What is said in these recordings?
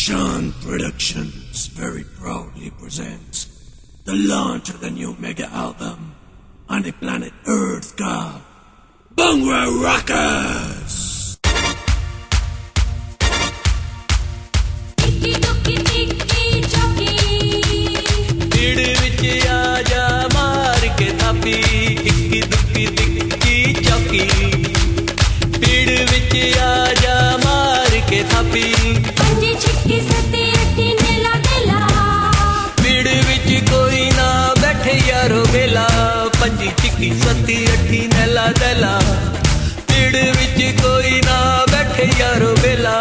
Sean Productions very proudly presents the launch of the new mega album on the planet Earth called Bhangra Rockers! पंजी चिक्की सत्ती अठी नैला दैला पीड़ विच कोई ना बैठे यारो बेला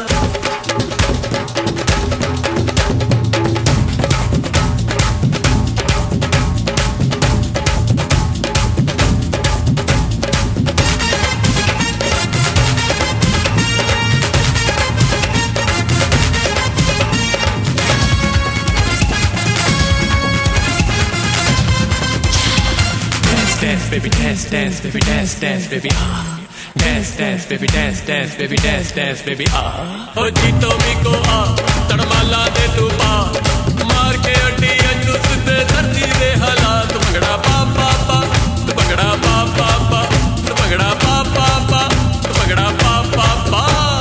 Dance, baby, dance, dance, baby, dance, dance, baby, ah. Dance, dance, baby, dance, dance, baby, dance, dance, baby, ah. ओ जीतो मिको आ तड़माला दे तू पा मार के अड्डी अंजू सुधे धरती दे हालात भंगड़ा पा पा पा भंगड़ा पा पा पा भंगड़ा पा पा पा भंगड़ा पा पा पा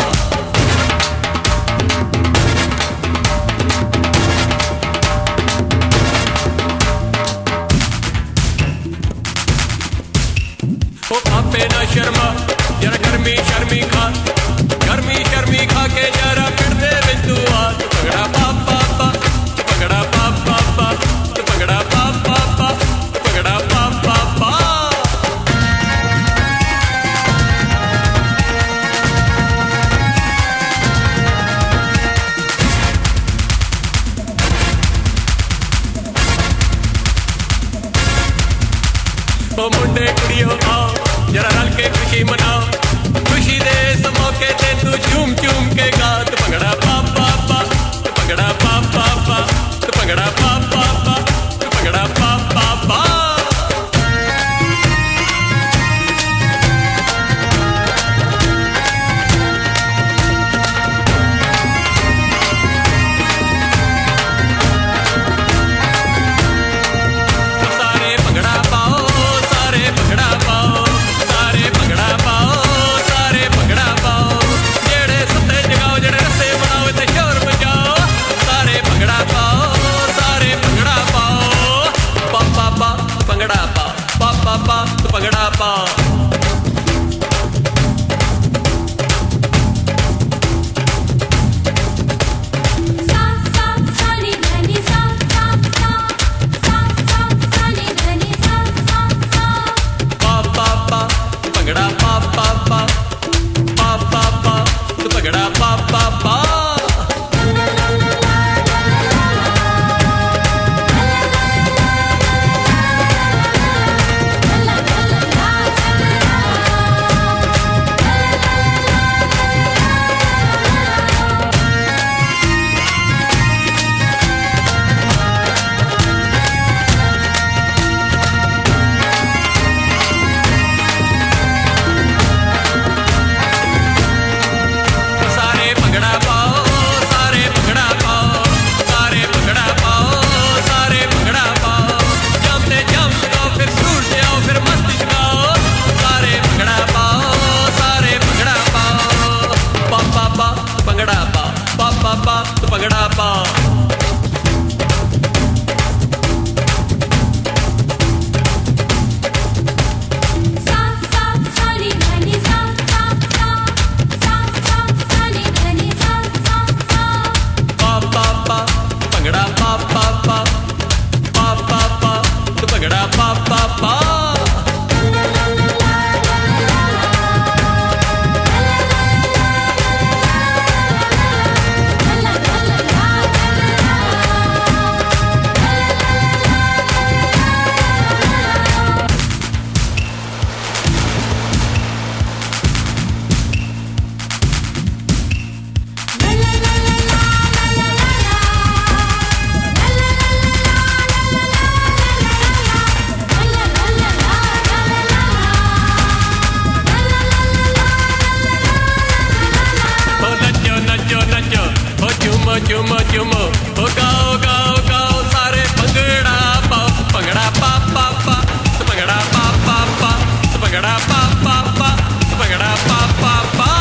ओ पापे ना शर्मा जरा गर्मी शर्मी खा के जरा फिर दे बिंदु आ भंगड़ा पा पा पा भंगड़ा पा पा पा भंगड़ा पा पा पा भंगड़ा पा पा पा ओ मुंडे कुड़ियों आओ जरा रल के खुशी मनाओ खुशी दे इस मौके ते तू झूम झूम के गा तू भंगड़ा पा पा पा तू भंगड़ा पा पा पा तू भंगड़ा पा पा पा तू भंगड़ा पा पा पा सारे भंगड़ा पाओ सारे भंगड़ा पाओ सारे भंगड़ा पाओ सारे भंगड़ा पाओ जेड़े सुते जगाओ जेड़े रस्से बनाओ ते शोर मचाओ सारे भंगड़ा पाओ सारे भंगड़ा पाओ पा पा पा भंगड़ा पा पा पा पा भंगड़ा पा भंगड़ा पा पा पा पा पा पा तू भंगड़ा पा पा पा सारे भंगड़ा पाओ सारे भंगड़ा पाओ सारे भंगड़ा पाओ सारे भंगड़ा पाओ जमते जम जाओ फिर सूर से आओ फिर मस्ती जगाओ सारे भंगड़ा पाओ सारे भंगड़ा पाओ पा पा पा भंगड़ा पा पा पा पा तू भंगड़ा पा पा पा पा भंगड़ा पा पा पा पा पा पा तू भंगड़ा पा पा पा चुमो चुमो ओ गाओ गाओ गाओ सारे भंगड़ा पाओ भंगड़ा पा पा पा भंगड़ा पा पा पा भंगड़ा पा पा पा भंगड़ा पा पा पा